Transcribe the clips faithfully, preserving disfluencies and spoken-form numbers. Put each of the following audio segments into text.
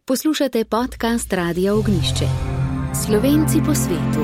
Poslušate podcast Radia Ognjišče. Slovenci po svetu.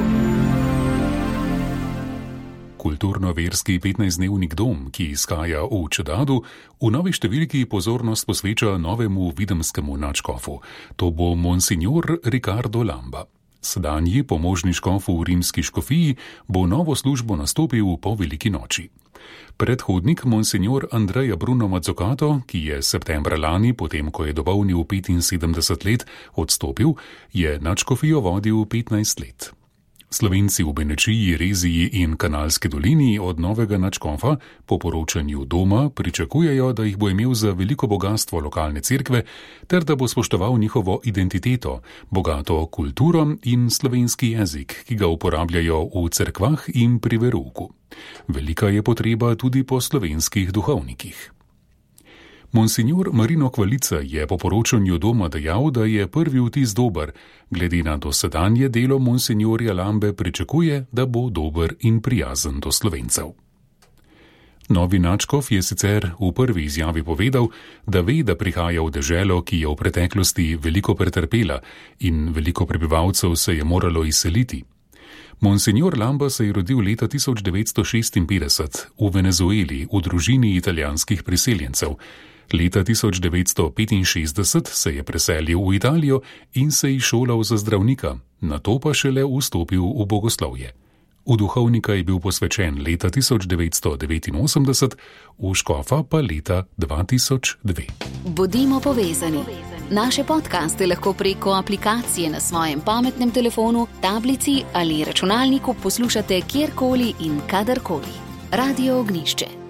Kulturno-verski petnajstdnevnik Dom, ki izhaja v Čedadu, v novi številki pozornost posveča novemu videmskemu nadškofu. To bo monsignor Ricardo Lamba. Sedanji pomožni škof v rimski škofiji bo novo službo nastopil po veliki noči. Predhodnik monsignor Andreja Bruno Mazzucato, ki je septembra lani, potem ko je dopolnil petinsedemdeset let, odstopil, je nadškofijo vodil petnajst let. Slovenci v Benečiji, Reziji in Kanalski dolini od novega nadškofa po poročanju Doma pričakujejo, da jih bo imel za veliko bogatstvo lokalne cerkve ter da bo spoštoval njihovo identiteto, bogato kulturo in slovenski jezik, ki ga uporabljajo v cerkvah in pri verouku. Velika je potreba tudi po slovenskih duhovnikih. Monsignor Marino Kvalica je po poročanju Doma dejal, da je prvi vtis dober. Glede na dosedanje delo monsignorja Lambe pričakuje, da bo dober in prijazen do Slovencev. Novi nadškof je sicer v prvi izjavi povedal, da ve, da prihaja v deželo, ki je v preteklosti veliko pretrpela in veliko prebivalcev se je moralo izseliti. Monsignor Lamba se je rodil leta tisoč devetsto šestinpetdeset v Venezueli v družini italijanskih priseljencev. Leta tisoč devetsto petinšestdeset se je preselil v Italijo in se izšolal za zdravnika, nato pa šele vstopil v bogoslovje. V duhovnika je bil posvečen leta tisoč devetsto devetinosemdeset, v škofa pa leta dva tisoč dve. Bodimo povezani. Naše podcaste lahko preko aplikacije na svojem pametnem telefonu, tablici ali računalniku poslušate kjerkoli in kadarkoli. Radio Ognjišče.